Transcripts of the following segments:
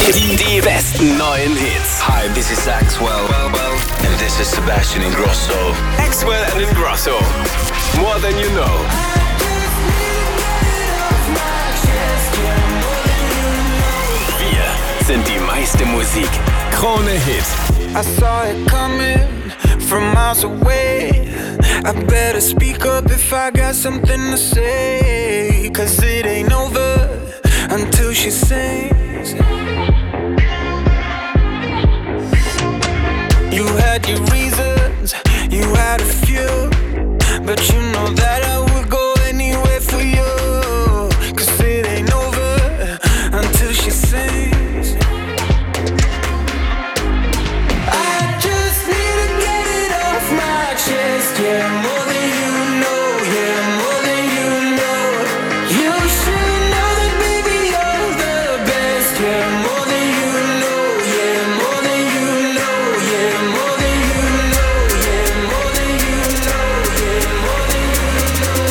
Die besten neuen Hits. Hi, this is Axwell. And this is Sebastian Ingrosso. Axwell and Ingrosso. More than you know. Wir sind die meiste Musik. Krone Hit. I saw it coming from miles away. I better speak up if I got something to say. 'Cause it ain't over until she sings. You had your reasons, you had a few, but you know that I would go anywhere for you. 'Cause it ain't over until she sings. I just need to get it off my chest, yeah, more than you know, yeah, more than you know. You should know that, baby, you're the best, yeah, more than you know, yeah, more than you know, yeah, more than you know, yeah, more than you know, yeah, more than you know,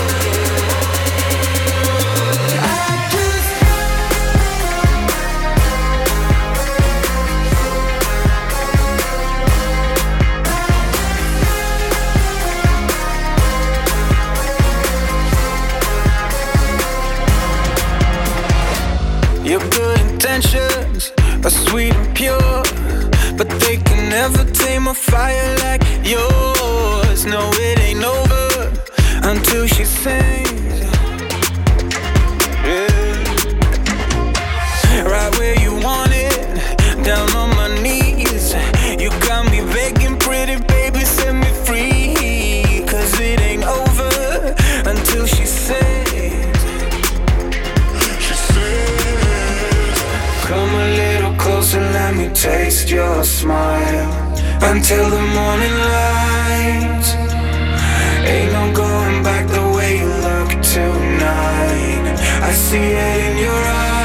yeah. I just Your good intentions are sweet and pure, but they can never tame a fire like yours. No, it ain't over until she sings. Yeah. Right where you want it, down on my knees. You got me begging, pretty baby, set me free. 'Cause it ain't over until she sings. Come a little closer, let me taste your smile. Until the morning light. Ain't no going back the way you look tonight. I see it in your eyes.